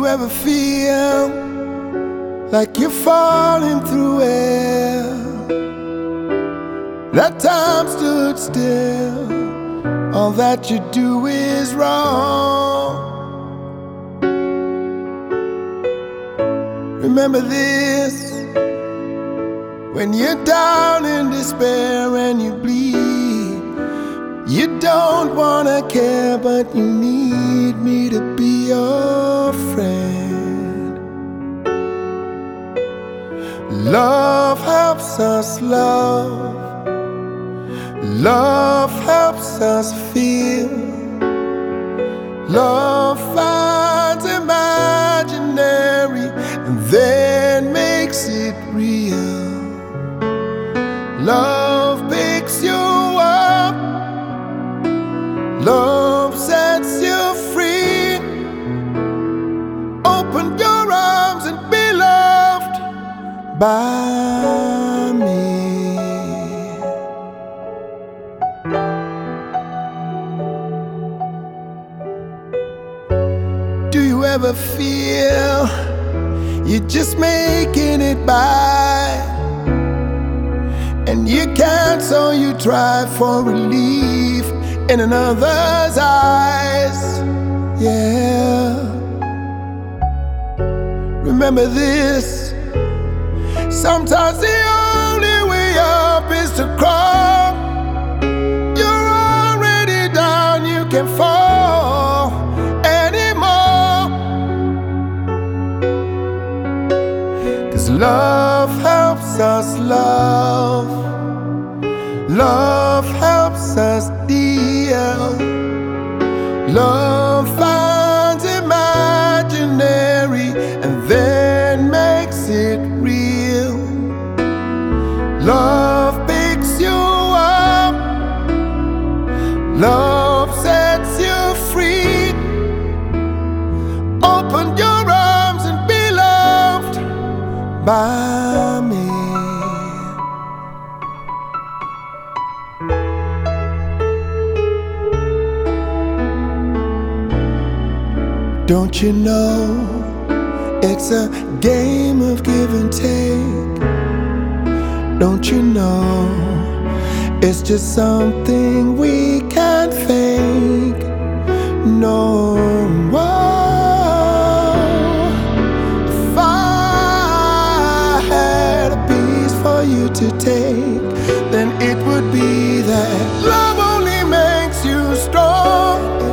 ever feel like you're falling through air? That time stood still, all that you do is wrong. Remember this, when you're down in despair and you bleed, you don't wanna care, but you need me to be your friend. Love helps us love. Love helps us feel. Love finds imaginary and then makes it real. Love picks you up. Love sets you free. Open your arms and be loved by me. Do you ever feel you're just making it by, and you can't, so you try for relief in another's eyes? Yeah. Remember this, sometimes the only way up is to crawl. You're already down, you can fall anymore. 'Cause love helps us love. Love helps us deal. Love finds imaginary and then makes it real. Love picks you up. Love sets you free. Open your arms and be loved by me. Don't you know it's a game of give and take? Don't you know it's just something we can't fake? No. If I had a piece for you to take, then it would be that love only makes you strong.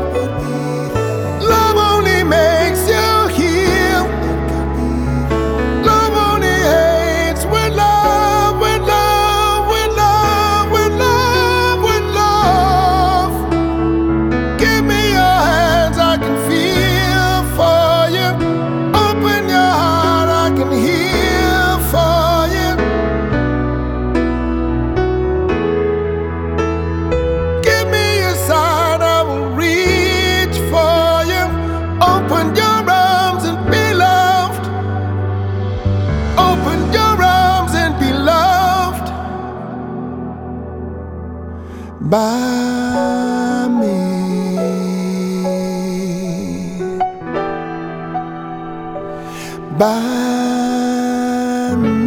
By me. By me.